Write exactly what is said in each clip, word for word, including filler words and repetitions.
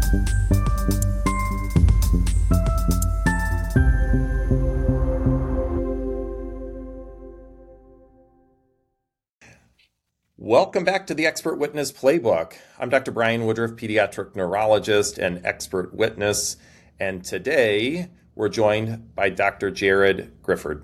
Welcome back to the Expert Witness Playbook. I'm Doctor Brian Woodruff, pediatric neurologist and expert witness, and today we're joined by Doctor Jared Grifford,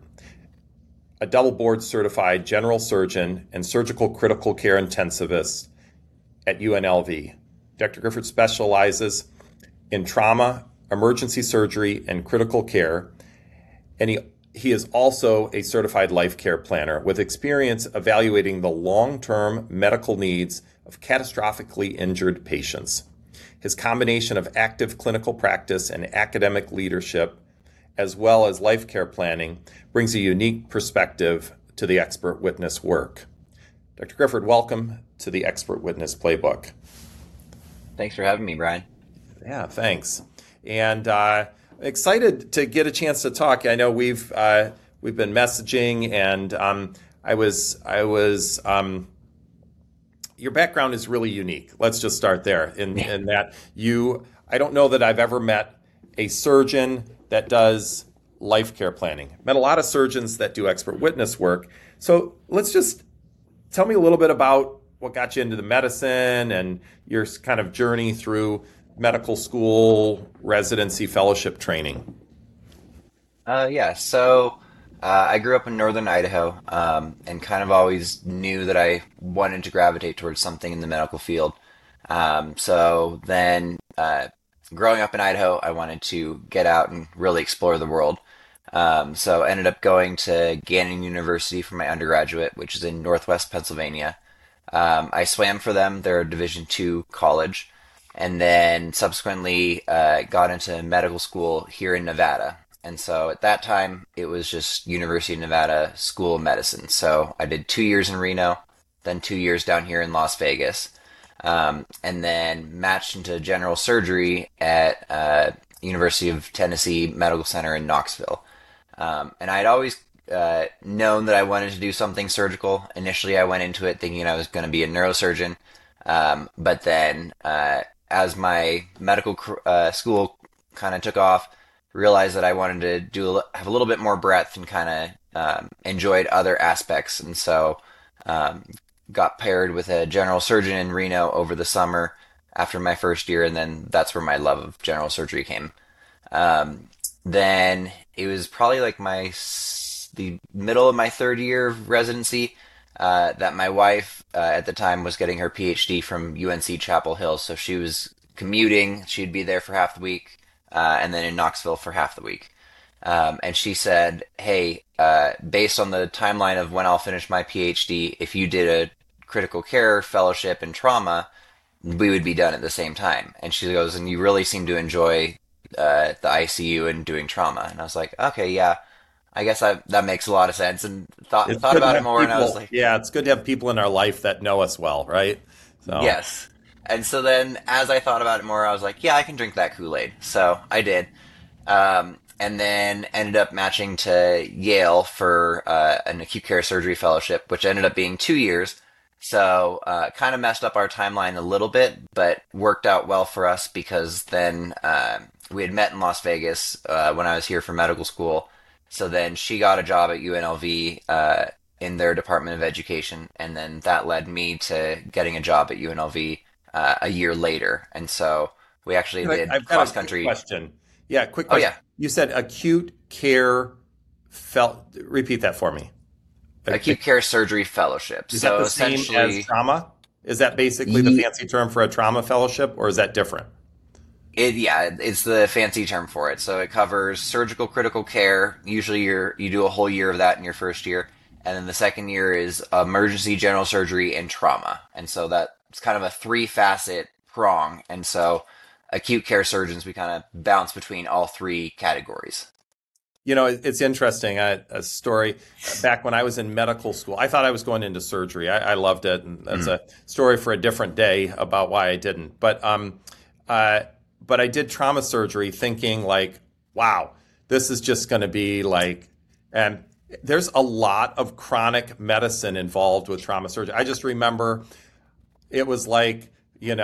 a double board certified general surgeon and surgical critical care intensivist at U N L V. Doctor Grifford specializes in trauma, emergency surgery, and critical care, and he He is also a certified life care planner with experience evaluating the long-term medical needs of catastrophically injured patients. His combination of active clinical practice and academic leadership, as well as life care planning, brings a unique perspective to the Expert Witness work. Doctor Grifford, welcome to the Expert Witness Playbook. Thanks for having me, Brian. Yeah, thanks. And uh, excited to get a chance to talk. I know we've uh, we've been messaging, and um, I was I was um, your background is really unique. Let's just start there. In, Yeah. in that you, I don't know that I've ever met a surgeon that does life care planning. Met a lot of surgeons that do expert witness work. So let's just tell me a little bit about what got you into the medicine and your kind of journey through medical school, residency, fellowship training. Uh, yeah, so uh, I grew up in northern Idaho um, and kind of always knew that I wanted to gravitate towards something in the medical field. Um, so then, uh, growing up in Idaho, I wanted to get out and really explore the world. Um, so I ended up going to Gannon University for my undergraduate, which is in Northwest Pennsylvania. Um, I swam for them. They're a Division two college. And then subsequently uh, got into medical school here in Nevada. And so at that time, it was just University of Nevada School of Medicine. So I did two years in Reno, then two years down here in Las Vegas, um, and then matched into general surgery at uh, University of Tennessee Medical Center in Knoxville. Um, and I had always uh, known that I wanted to do something surgical. Initially, I went into it thinking I was going to be a neurosurgeon. Um, but then uh, as my medical uh, school kind of took off, realized that I wanted to do have a little bit more breadth and kind of um, enjoyed other aspects, and so um, got paired with a general surgeon in Reno over the summer after my first year, and then that's where my love of general surgery came. Um, then it was probably like my the middle of my third year of residency. Uh, that my wife uh, at the time was getting her P H D from U N C Chapel Hill, so she was commuting. She'd be there for half the week, uh, and then in Knoxville for half the week. Um, and she said, "Hey, uh, based on the timeline of when I'll finish my P H D, if you did a critical care fellowship in trauma, we would be done at the same time." And she goes, "And you really seem to enjoy uh, the I C U and doing trauma." And I was like, "Okay, yeah." I guess I, that makes a lot of sense, and thought It's thought good to about it have more, and I was people, like, yeah, it's good to have people in our life that know us well, right? So yes. And so then, as I thought about it more, I was like, yeah, I can drink that Kool-Aid. So I did, um, and then ended up matching to Yale for uh, an acute care surgery fellowship, which ended up being two years. So uh, kind of messed up our timeline a little bit, but worked out well for us because then uh, we had met in Las Vegas uh, when I was here for medical school. So then she got a job at U N L V uh, in their Department of Education, and then that led me to getting a job at U N L V uh, a year later. And so we actually I- did I've got cross a quick country. question. Yeah, quick Oh question. yeah, You said acute care fel repeat that for me. acute care surgery fellowship. Is So that the same essentially, as trauma? Is that basically the Ye- fancy term for a trauma fellowship, or is that different? It, yeah, it's the fancy term for it. So it covers surgical critical care. Usually you're, you do a whole year of that in your first year. And then the second year is emergency general surgery and trauma. And so that's kind of a three facet prong. And so acute care surgeons, we kind of bounce between all three categories. You know, it- it's interesting. I, a story back when I was in medical school, I thought I was going into surgery. I, I loved it. And that's Mhm. a story for a different day about why I didn't. But, um, uh, but I did trauma surgery thinking like, wow, this is just going to be like, and there's a lot of chronic medicine involved with trauma surgery. I just remember it was like, you know,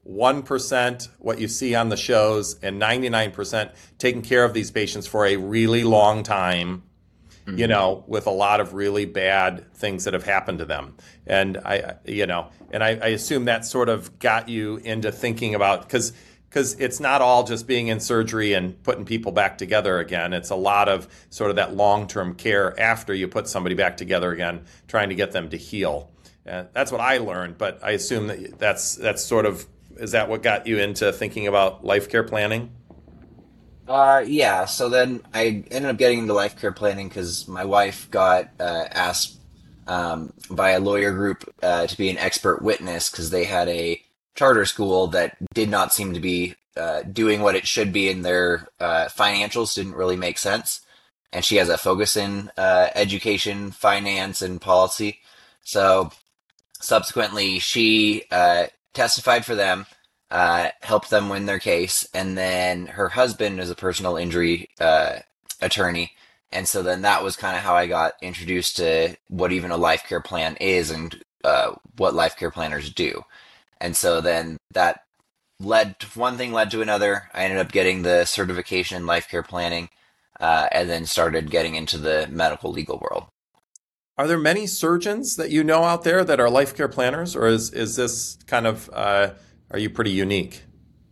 one percent what you see on the shows, and ninety-nine percent taking care of these patients for a really long time, you Hmm. know, with a lot of really bad things that have happened to them. And I, you know, and I, I assume that sort of got you into thinking about, because because it's not all just being in surgery and putting people back together again. It's a lot of sort of that long-term care after you put somebody back together again, trying to get them to heal. And that's what I learned, but I assume that that's that's sort of, is that what got you into thinking about life care planning? Uh, yeah. So then I ended up getting into life care planning because my wife got uh, asked um, by a lawyer group uh, to be an expert witness because they had a charter school that did not seem to be uh, doing what it should be, and their uh, financials didn't really make sense. And she has a focus in uh, education, finance, and policy. So subsequently, she uh, testified for them, uh, helped them win their case, and then her husband is a personal injury uh, attorney. And so then that was kind of how I got introduced to what even a life care plan is and uh, what life care planners do. And so then that led to, one thing led to another. I ended up getting the certification in life care planning, uh, and then started getting into the medical legal world. Are there many surgeons that you know out there that are life care planners, or is is this kind of uh, are you pretty unique?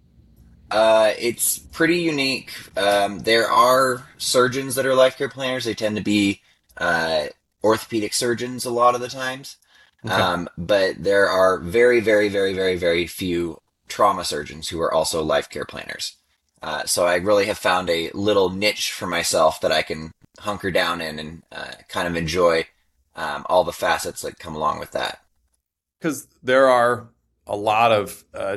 Uh, it's pretty unique. Um, there are surgeons that are life care planners. They tend to be uh, orthopedic surgeons a lot of the times. Okay. Um, but there are very, very, very, very, very few trauma surgeons who are also life care planners. Uh, so I really have found a little niche for myself that I can hunker down in and uh, kind of enjoy um, all the facets that come along with that. Because there are a lot of uh,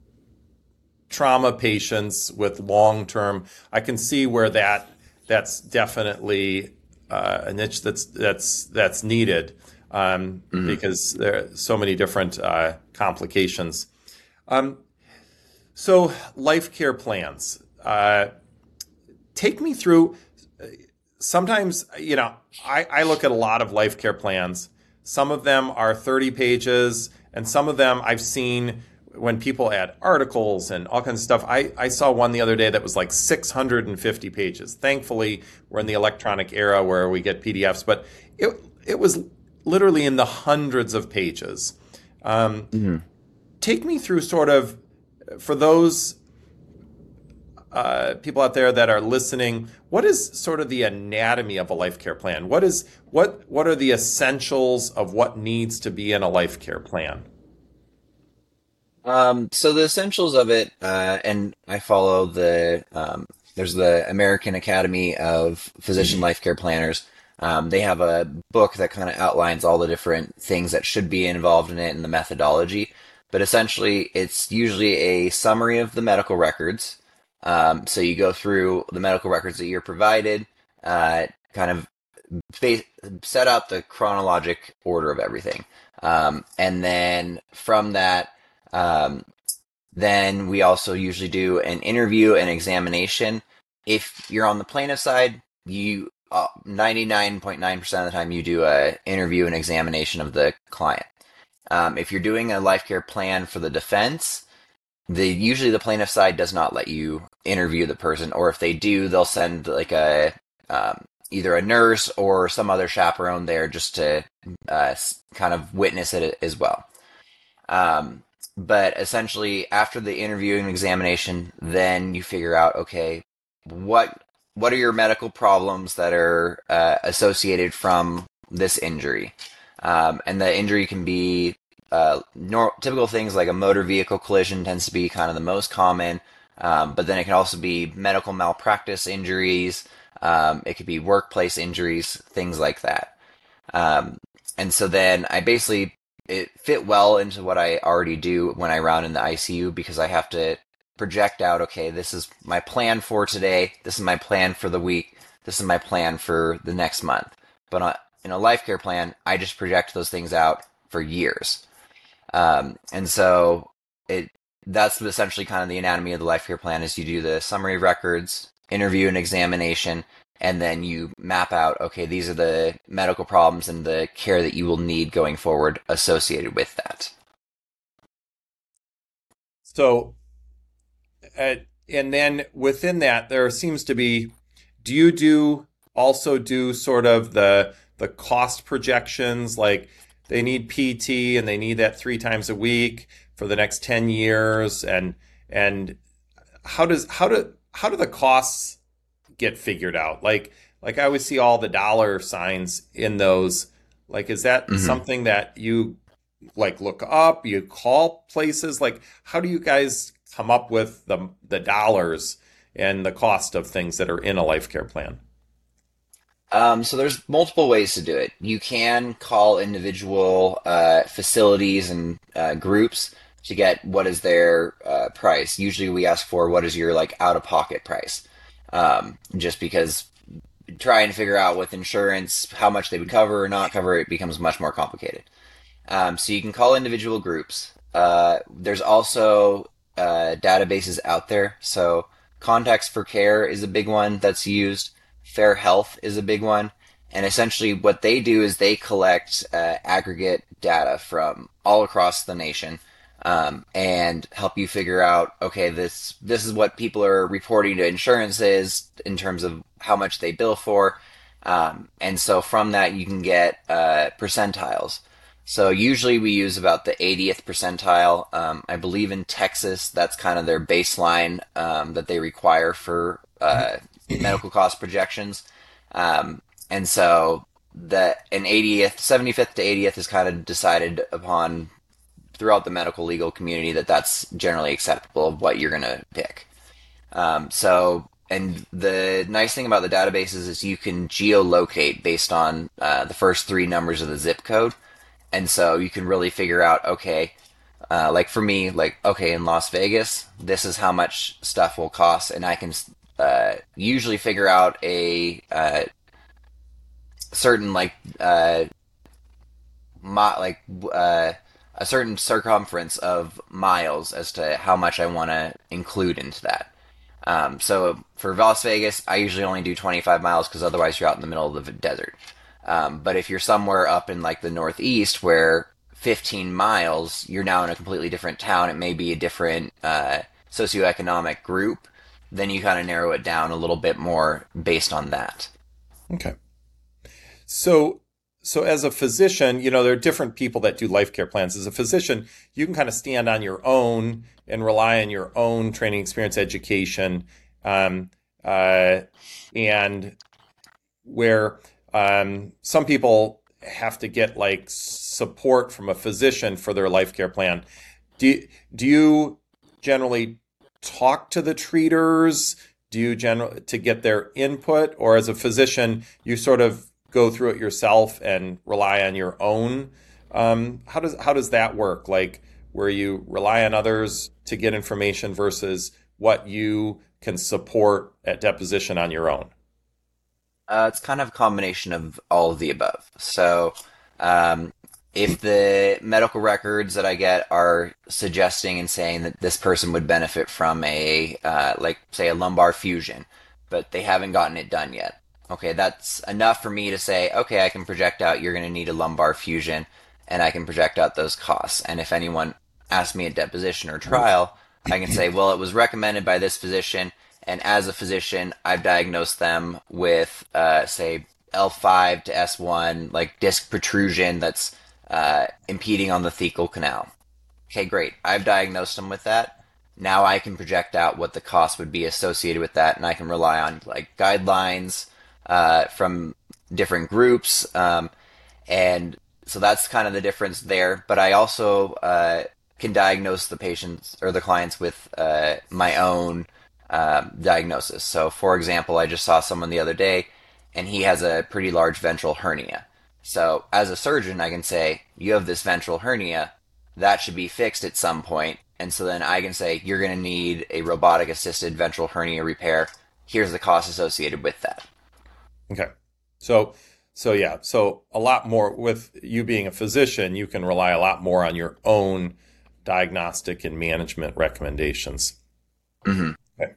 trauma patients with long term. I can see where that that's definitely uh, a niche that's that's that's needed, um, Mhm. because there are so many different uh, complications. Um, so life care plans. Uh, take me through. Sometimes, you know, I, I look at a lot of life care plans. Some of them are thirty pages, and some of them I've seen when people add articles and all kinds of stuff. I, I saw one the other day that was like six hundred fifty pages. Thankfully, we're in the electronic era where we get P D Fs, but it, it was literally in the hundreds of pages. Um, Mhm. take me through sort of, for those uh, people out there that are listening, what is sort of the anatomy of a life care plan? What is what what are the essentials of what needs to be in a life care plan? Um, so the essentials of it, uh, and I follow the um, there's the American Academy of Physician Life Care Planners. Um, they have a book that kind of outlines all the different things that should be involved in it and the methodology. But essentially, it's usually a summary of the medical records. Um, so you go through the medical records that you're provided, uh, kind of fa- set out the chronologic order of everything. Um, and then from that, um, then we also usually do an interview and examination. If you're on the plaintiff side, you uh, ninety-nine point nine percent of the time you do a interview and examination of the client. Um, if you're doing a life care plan for the defense, the usually the plaintiff side does not let you interview the person, or if they do, they'll send like a um, either a nurse or some other chaperone there just to uh, kind of witness it as well. Um, but essentially, after the interview and examination, then you figure out, okay, what what are your medical problems that are uh, associated from this injury? Um, and the injury can be uh, nor- typical things like a motor vehicle collision tends to be kind of the most common, um, but then it can also be medical malpractice injuries. Um, it could be workplace injuries, things like that. Um, and so then I basically it fit well into what I already do when I round in the I C U because I have to project out, okay, this is my plan for today, this is my plan for the week, this is my plan for the next month. But on, in a life care plan, I just project those things out for years. Um, and so it that's essentially kind of the anatomy of the life care plan is you do the summary of records, interview and examination, and then you map out, okay, these are the medical problems and the care that you will need going forward associated with that. So, uh, and then within that, there seems to be, do you do also do sort of the the cost projections, like they need P T and they need that three times a week for the next ten years, and and how does how do how do the costs get figured out? Like like I always see all the dollar signs in those. Like, is that hmm something that you like look up, you call places? Like, how do you guys come up with the the dollars and the cost of things that are in a life care plan? Um, so there's multiple ways to do it. You can call individual uh, facilities and uh, groups to get what is their uh, price. Usually, we ask for what is your like out of pocket price, um, just because trying to figure out with insurance how much they would cover or not cover it becomes much more complicated. Um, so you can call individual groups. Uh, there's also uh, databases out there. So Contacts for Care is a big one that's used. Fair Health is a big one. And essentially, what they do is they collect uh, aggregate data from all across the nation, um, and help you figure out, okay, this this is what people are reporting to insurances in terms of how much they bill for. Um, and so from that, you can get uh, percentiles. So usually we use about the eightieth percentile. Um, I believe in Texas, that's kind of their baseline um, that they require for uh, medical cost projections. Um, and so the an eightieth, seventy-fifth to eightieth is kind of decided upon throughout the medical legal community that that's generally acceptable of what you're going to pick. Um, so, and the nice thing about the databases is you can geolocate based on uh, the first three numbers of the zip code. And so you can really figure out, okay, uh, like for me, like, okay, in Las Vegas, this is how much stuff will cost. And I can uh, usually figure out a uh, certain, like, uh, mi- like, uh, a certain circumference of miles as to how much I want to include into that. Um, so for Las Vegas, I usually only do twenty-five miles because otherwise you're out in the middle of the desert. Um, but if you're somewhere up in like the Northeast where fifteen miles, you're now in a completely different town. It may be a different uh, socioeconomic group. Then you kind of narrow it down a little bit more based on that. Okay. So, so as a physician, you know, there are different people that do life care plans. As a physician, you can kind of stand on your own and rely on your own training, experience, education, um, uh, and where um, some people have to get like support from a physician for their life care plan. Do do you generally talk to the treaters? Do you generally to get their input, or as a physician, you sort of go through it yourself and rely on your own? Um, how does how does that work? Like where you rely on others to get information versus what you can support at deposition on your own? Uh, it's kind of a combination of all of the above. So, um, if the medical records that I get are suggesting and saying that this person would benefit from a, uh, like, say, a lumbar fusion, but they haven't gotten it done yet, okay, that's enough for me to say, okay, I can project out you're going to need a lumbar fusion, and I can project out those costs. And if anyone asks me at deposition or trial, I can say, well, it was recommended by this physician. And as a physician, I've diagnosed them with, uh, say, L five to S one, like disc protrusion that's uh, impeding on the thecal canal. Okay, great. I've diagnosed them with that. Now I can project out what the cost would be associated with that, and I can rely on like guidelines uh, from different groups, um, and so that's kind of the difference there. But I also uh, can diagnose the patients or the clients with uh, my own um, diagnosis. So, for example, I just saw someone the other day, and he has a pretty large ventral hernia. So, as a surgeon, I can say, you have this ventral hernia, that should be fixed at some point. And so then I can say, you're going to need a robotic assisted ventral hernia repair. Here's the cost associated with that. Okay. So, so yeah, so a lot more with you being a physician, you can rely a lot more on your own diagnostic and management recommendations. hmm Okay.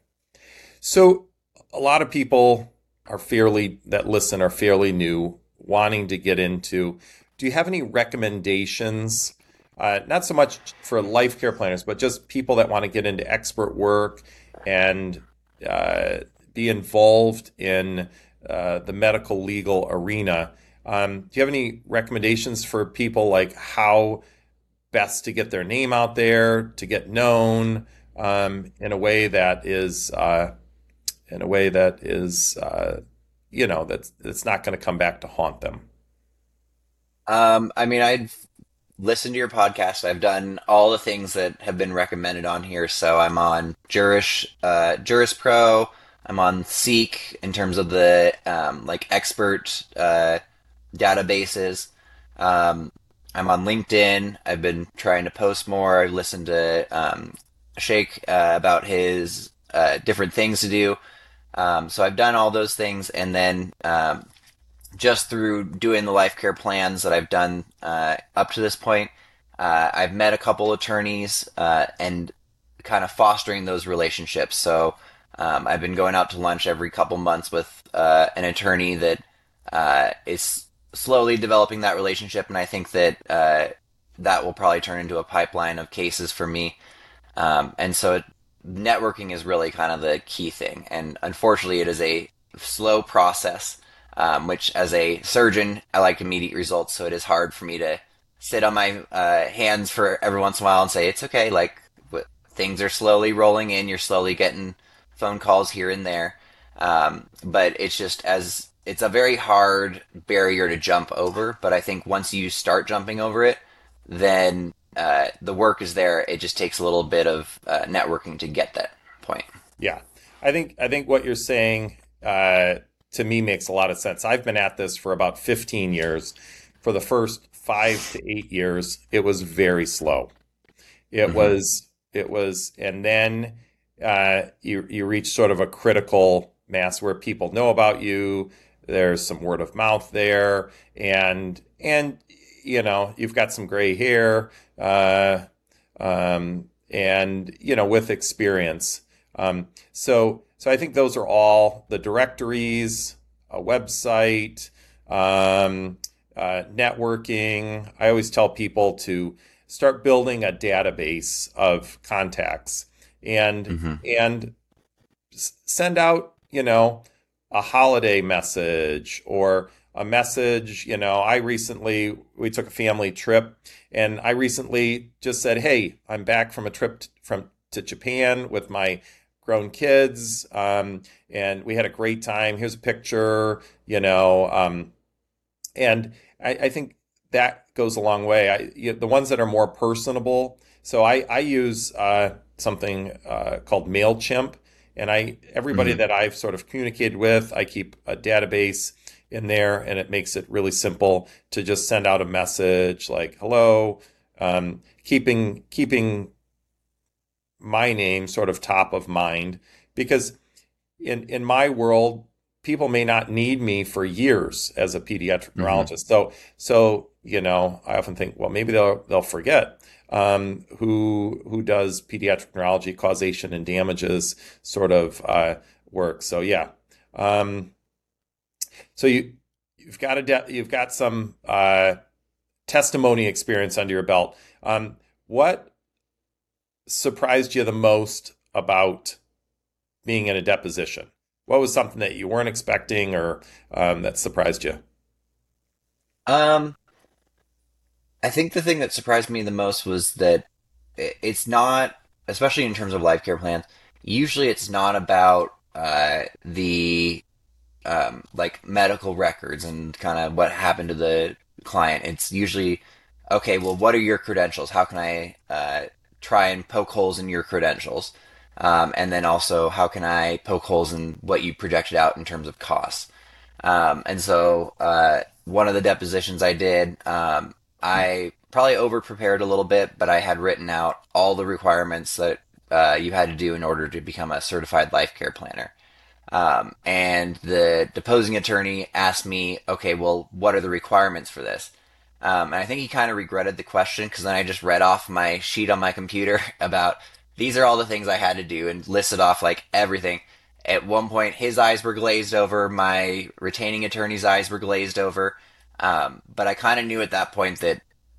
So, a lot of people are fairly, that listen are fairly new, wanting to get into. Do you have any recommendations uh, not so much for life care planners, but just people that want to get into expert work and uh, be involved in uh, the medical legal arena. Um, do you have any recommendations for people, like how best to get their name out there, to get known um, in a way that is uh, in a way that is uh, you know that's that's not going to come back to haunt them? Um, I mean, I've listened to your podcast. I've done all the things that have been recommended on here. So I'm on Juris, uh, Juris Pro. I'm on Seek in terms of the um, like expert uh, databases. Um, I'm on LinkedIn. I've been trying to post more. I listened to um, Shake uh, about his uh, different things to do. Um, so I've done all those things, and then um, just through doing the life care plans that I've done uh, up to this point, uh, I've met a couple attorneys uh, and kind of fostering those relationships. So um, I've been going out to lunch every couple months with uh, an attorney that uh, is slowly developing that relationship, and I think that uh, that will probably turn into a pipeline of cases for me. Um, and so it, networking is really kind of the key thing. And unfortunately, it is a slow process, um, which as a surgeon, I like immediate results. So it is hard for me to sit on my uh, hands for every once in a while and say, it's okay. Like w- things are slowly rolling in. You're slowly getting phone calls here and there. Um, but it's just as it's a very hard barrier to jump over. But I think once you start jumping over it, then uh, the work is there. It just takes a little bit of uh, networking to get that point. Yeah, I think I think what you're saying uh, to me makes a lot of sense. I've been at this for about fifteen years. For the first five to eight years, it was very slow. It Hmm. was it was, and then uh, you you reach sort of a critical mass where people know about you. There's some word of mouth there, and and you know you've got some gray hair, uh, um, and you know with experience. Um, so so I think those are all the directories, a website, um, uh, networking. I always tell people to start building a database of contacts and Hmm. and send out, you know, a holiday message or a message. You know, I recently, we took a family trip and I recently just said, hey, I'm back from a trip t- from to Japan with my grown kids. Um, and we had a great time. Here's a picture, you know, um, and I, I think that goes a long way. I, you, the ones that are more personable. So I, I use uh, something uh, called MailChimp, and I everybody Hmm. that I've sort of communicated with, I keep a database in there, and it makes it really simple to just send out a message like "Hello," um, keeping keeping my name sort of top of mind because in in my world, people may not need me for years as a pediatric Hmm. neurologist. So so you know, I often think, well, maybe they'll they'll forget um, who who does pediatric neurology causation and damages sort of uh, work. So yeah, um, so you you've got a de- you've got some uh, testimony experience under your belt. Um, what surprised you the most about being in a deposition? What was something that you weren't expecting or um, that surprised you? Um, I think the thing that surprised me the most was that i- it's not, especially in terms of life care plans, usually it's not about uh, the um, like medical records and kind of what happened to the client. It's usually, okay, well, what are your credentials? How can I uh, try and poke holes in your credentials? Um, and then also, how can I poke holes in what you projected out in terms of costs? Um, and so, uh, one of the depositions I did, um, I probably over prepared a little bit, but I had written out all the requirements that uh, you had to do in order to become a certified life care planner. Um, and the deposing attorney asked me, okay, well, what are the requirements for this? Um, and I think he kind of regretted the question because then I just read off my sheet on my computer about these are all the things I had to do and listed off like everything. At one point, his eyes were glazed over, my retaining attorney's eyes were glazed over. Um, but I kind of knew at that point that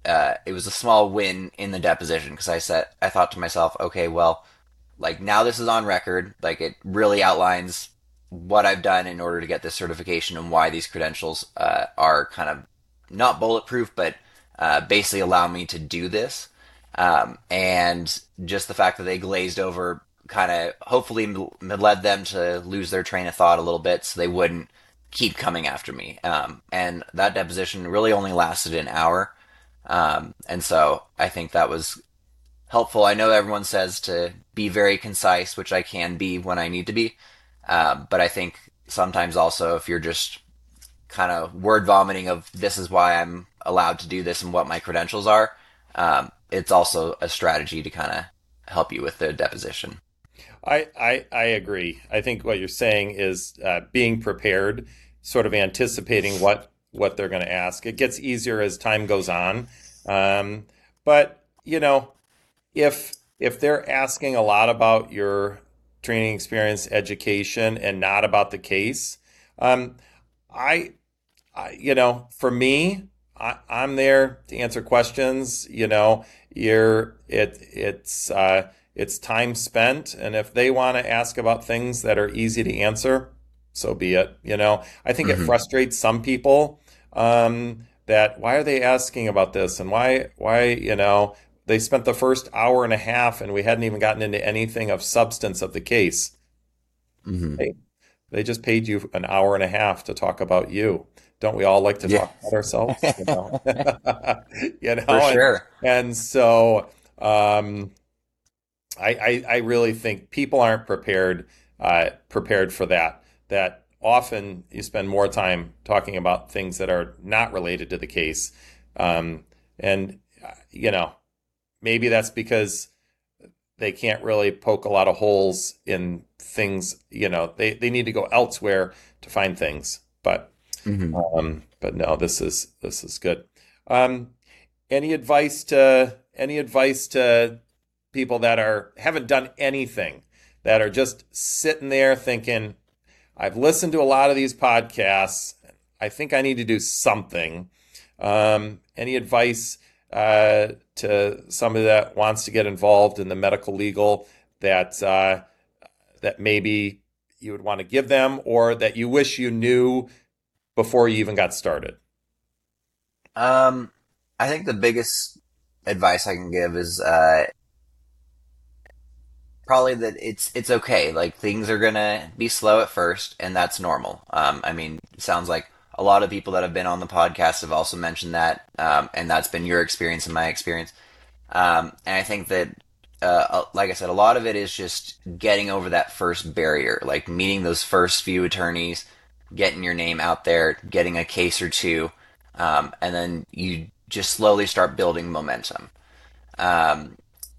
uh, it was a small win in the deposition because I said I thought to myself, okay, well, like now this is on record, like it really outlines what I've done in order to get this certification and why these credentials uh, are kind of not bulletproof, but uh, basically allow me to do this. Um, and just the fact that they glazed over kind of hopefully m- led them to lose their train of thought a little bit so they wouldn't keep coming after me. Um, and that deposition really only lasted an hour. Um, and so I think that was helpful. I know everyone says to be very concise, which I can be when I need to be. Um, but I think sometimes also if you're just kind of word vomiting of this is why I'm allowed to do this and what my credentials are, um, it's also a strategy to kind of help you with the deposition. I, I I agree. I think what you're saying is uh, being prepared, sort of anticipating what what they're going to ask. It gets easier as time goes on, um, but you know, if if they're asking a lot about your training experience, education, and not about the case, um, I, I you know, for me, I, I'm there to answer questions. You know, you're it it's. Uh, It's time spent, and if they want to ask about things that are easy to answer, so be it. You know, I think it Hmm. frustrates some people um, that why are they asking about this, and why why you know they spent the first hour and a half, and we hadn't even gotten into anything of substance of the case. Hmm. Hey, they just paid you an hour and a half to talk about you. Don't we all like to Yeah, talk about ourselves? You know, you for know, and sure. and so. Um, I, I, I really think people aren't prepared uh, prepared for that. That often you spend more time talking about things that are not related to the case, um, and uh, you know maybe that's because they can't really poke a lot of holes in things. You know they, they need to go elsewhere to find things. But Hmm. um, but no, this is this is good. Um, any advice to any advice to people that are haven't done anything, that are just sitting there thinking, I've listened to a lot of these podcasts. I think I need to do something. Um, any advice uh, to somebody that wants to get involved in the medical legal that uh, that maybe you would want to give them, or that you wish you knew before you even got started? Um, I think the biggest advice I can give is uh, probably that it's it's okay. Like things are gonna be slow at first, and that's normal. Um, I mean, it sounds like a lot of people that have been on the podcast have also mentioned that, um, and that's been your experience and my experience. Um, and I think that, uh, uh, like I said, a lot of it is just getting over that first barrier, like meeting those first few attorneys, getting your name out there, getting a case or two, um, and then you just slowly start building momentum. Um,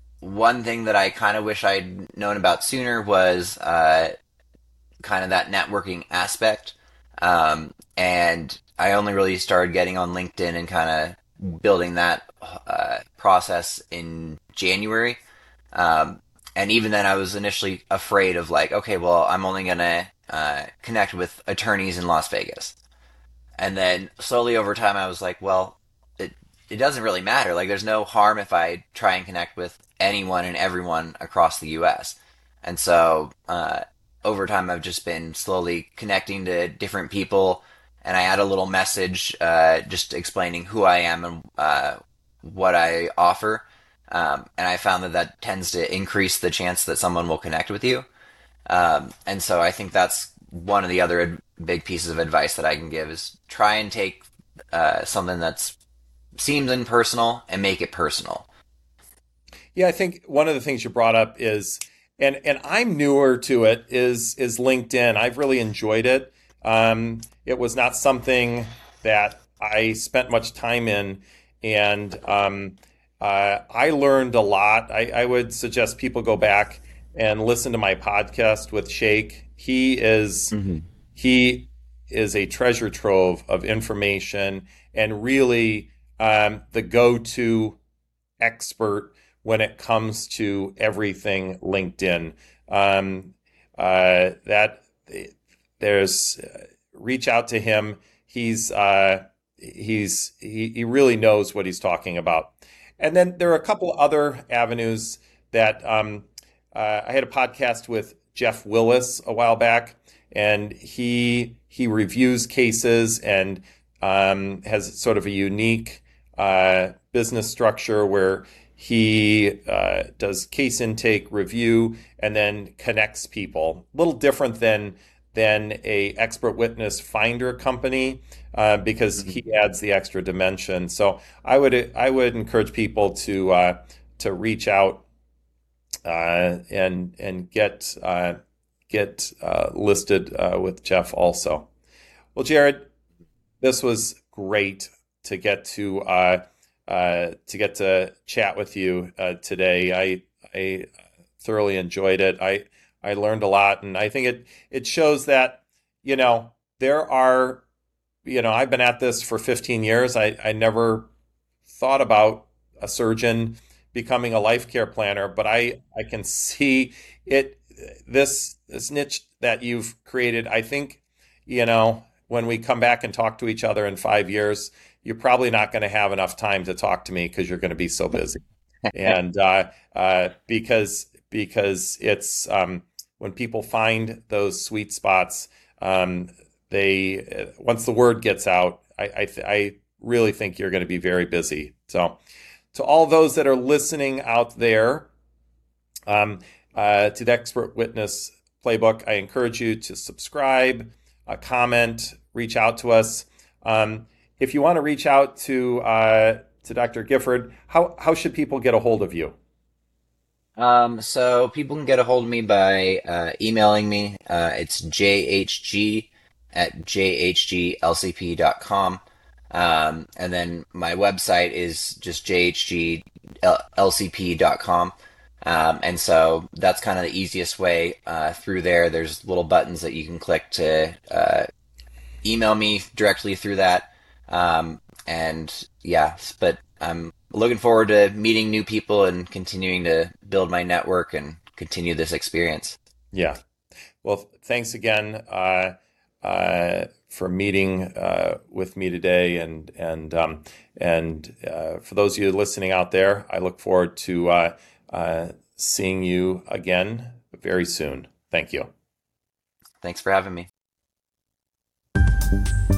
One thing that I kind of wish I'd known about sooner was uh, kind of that networking aspect. Um, and I only really started getting on LinkedIn and kind of building that uh, process in January. Um, and even then, I was initially afraid of like, okay, well, I'm only going to uh, connect with attorneys in Las Vegas. And then slowly over time, I was like, well, it it doesn't really matter. Like, there's no harm if I try and connect with anyone and everyone across the U S. And so uh, over time, I've just been slowly connecting to different people, and I add a little message uh, just explaining who I am and uh, what I offer. Um, and I found that that tends to increase the chance that someone will connect with you. Um, and so I think that's one of the other ad- big pieces of advice that I can give is try and take uh, something that's seems impersonal and make it personal. Yeah, I think one of the things you brought up is, and and I'm newer to it, is is LinkedIn. I've really enjoyed it. Um, it was not something that I spent much time in, and um, uh, I learned a lot. I, I would suggest people go back and listen to my podcast with Shake. He is Hmm. he is a treasure trove of information, and really um, the go-to expert when it comes to everything LinkedIn. Um, uh, that there's uh, reach out to him. He's uh, he's he, he really knows what he's talking about. And then there are a couple other avenues that um, uh, I had a podcast with Jeff Willis a while back, and he he reviews cases and um, has sort of a unique uh, business structure where he uh, does case intake review and then connects people. A little different than than a expert witness finder company uh, because Mhm. he adds the extra dimension. So I would I would encourage people to uh, to reach out uh, and and get uh, get uh, listed uh, with Jeff also. Well, Jared, this was great to get to uh, uh, to get to chat with you uh, today. I I thoroughly enjoyed it. I I learned a lot, and I think it it shows that you know there are you know I've been at this for fifteen years. I I never thought about a surgeon becoming a life care planner, but I I can see it this this niche that you've created. I think you know when we come back and talk to each other in five years, you're probably not going to have enough time to talk to me because you're going to be so busy. And uh, uh, because because it's um, when people find those sweet spots, um, they once the word gets out, I I, th- I really think you're going to be very busy. So to all those that are listening out there, um, uh, to the Expert Witness Playbook, I encourage you to subscribe, uh, comment, reach out to us. Um, if you want to reach out to uh, to Doctor Gifford, how how should people get a hold of you? Um, so people can get a hold of me by uh, emailing me. Uh, it's jhg at jhglcp dot com. Um, and then my website is just j h g l c p dot com. Um, and so that's kind of the easiest way uh, through there. There's little buttons that you can click to uh, email me directly through that. Um, and yeah, but I'm looking forward to meeting new people and continuing to build my network and continue this experience. Yeah. Well, thanks again uh, uh, for meeting uh, with me today, and and um, and uh, for those of you listening out there, I look forward to uh, uh, seeing you again very soon. Thank you. Thanks for having me.